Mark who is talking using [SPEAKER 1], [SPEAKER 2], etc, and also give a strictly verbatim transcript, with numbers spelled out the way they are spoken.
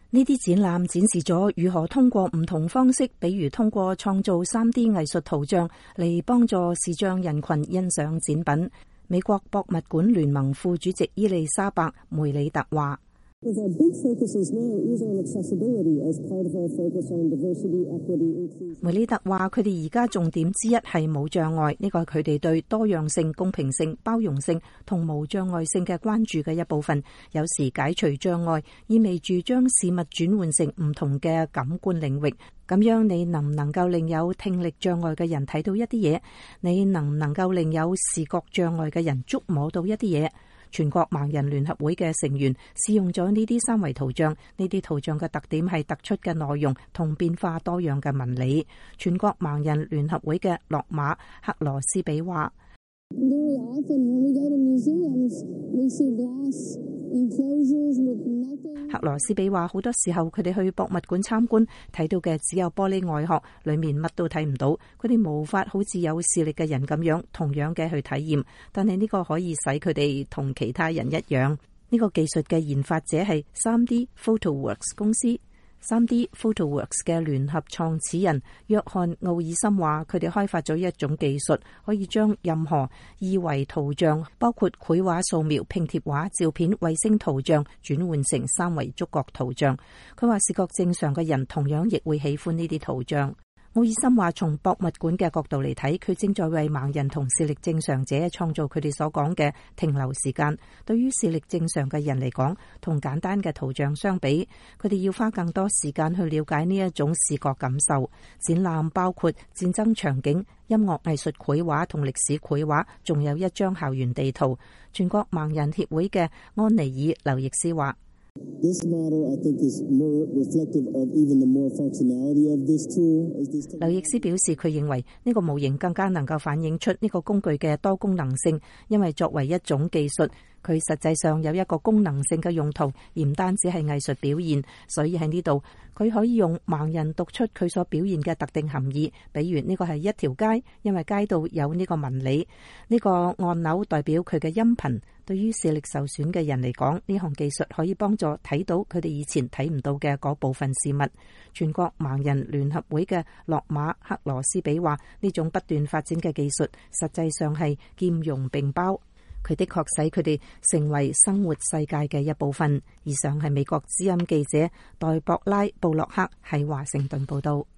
[SPEAKER 1] 呢啲展覽展示咗如何通過唔同方式，比如通過創造 三 D 藝術圖像嚟幫助視障人群欣賞展品。美國博物館聯盟副主席伊麗莎白梅里特話：梅里特話佢哋而家重點之一係冇障礙，呢個係佢哋對多樣性、公平性、包容性同無障礙性嘅關注嘅一部分。有時解除障礙意味住將事物轉換成唔同嘅感官領域，咁樣你能唔能夠令有聽力障礙嘅人睇到一啲嘢？你能唔能夠令有視覺障礙嘅人觸摸到一啲嘢？全國盲人聯合會嘅成員試用咗呢啲三維圖像，呢啲圖像嘅特點係突出嘅內容同變化多樣嘅紋理。全國盲人聯合會嘅洛馬克羅斯比話：克羅斯比話好多時候佢哋去博物館參觀，睇到嘅只有玻璃外殼，裏面乜都睇唔到。佢哋無法好似有視力嘅人咁樣同樣嘅去體驗，但係呢個可以使佢哋同其他人一樣。呢個技術嘅研發者係 三 D PhotoWorks 公司。三 D PhotoWorks 嘅聯合創始人約翰奧爾森話：佢哋開發咗一種技術，可以將任何二維圖像，包括繪畫、素描、拼貼畫、照片、衛星圖像，轉換成三維觸覺圖像。佢話視覺正常嘅人同樣亦會喜歡呢啲圖像。奧爾森話：從博物館嘅角度嚟睇，佢正在為盲人同視力正常者創造佢哋所講嘅停留時間。對於視力正常嘅人嚟講，同簡單嘅圖像相比，佢哋要花更多時間去了解呢一種視覺感受。展覽包括戰爭場景、音樂藝術繪畫同歷史繪畫，仲有一張校園地圖。全國盲人協會嘅安尼爾劉易斯話：劉易斯表示，佢認為呢個模型更加能夠反映出呢個工具嘅多功能性，因為作為一種技術，佢實際上有一個功能性嘅用途，而唔單止係藝術表現。所以喺呢度，佢可以用盲人讀出佢所表現嘅特定含義。比如呢個係一條街，因為街道有呢個紋理，呢個按鈕代表佢嘅音頻。對於視力受損嘅人嚟講，呢項技術可以幫助睇到佢哋以前睇唔到嘅嗰部分事物。全國盲人聯合會嘅洛馬克羅斯比話：呢種不斷發展嘅技術實際上係兼容並包，佢的確使佢哋成為生活世界嘅一部分。以上係美國之音記者黛博拉布洛克喺華盛頓報道。